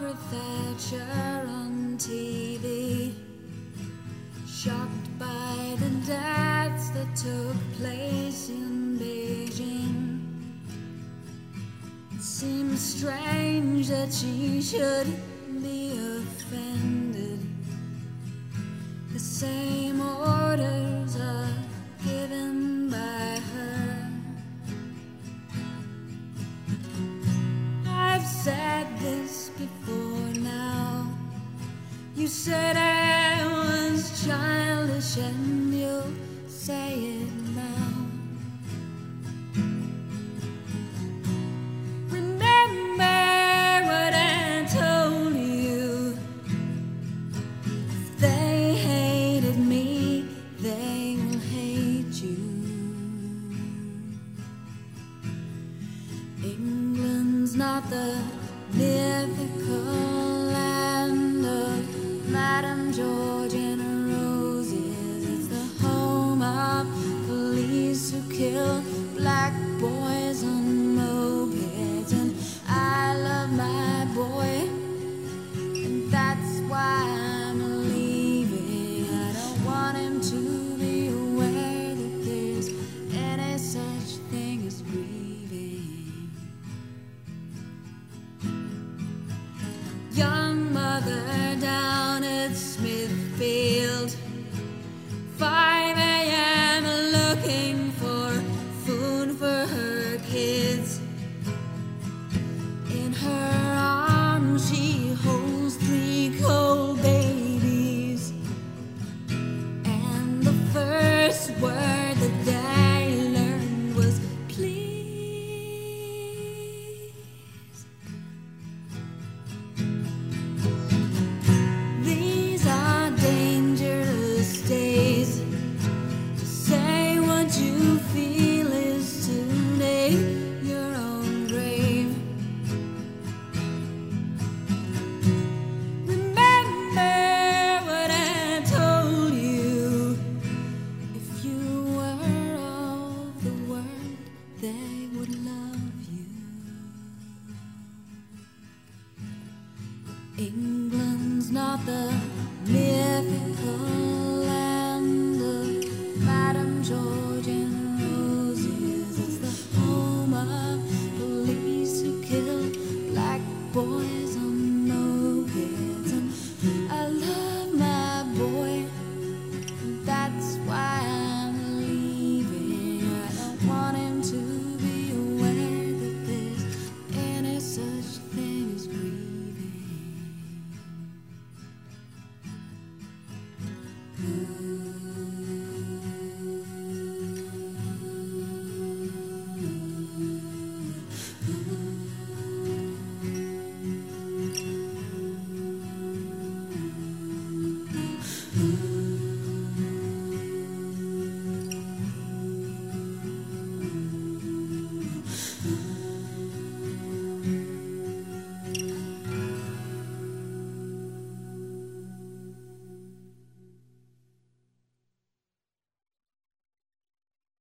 Margaret Thatcher on TV, shocked by the deaths that took place in Beijing. It seems strange that she should be offended. The same orders are given by her. I've said this before now. You said I was childish, and you'll say it now. Remember what I told you. If they hated me, they will hate you. England's not the mythical land of Madame George and her roses. It's the home of police who kill black boys on mopeds. And I love my boy, and that's why I'm leaving. I don't want him to be aware that there's any such thing as grieving. Young mother down at Smithfield, 5 a.m. looking for food for her kids. In her arms she holds 3 cold babies, and the first word that I learned was please. These are dangerous days. To say what you feel is to dig your own grave. Remember what I told you. If you were of the world, they would love you. England's not the mythical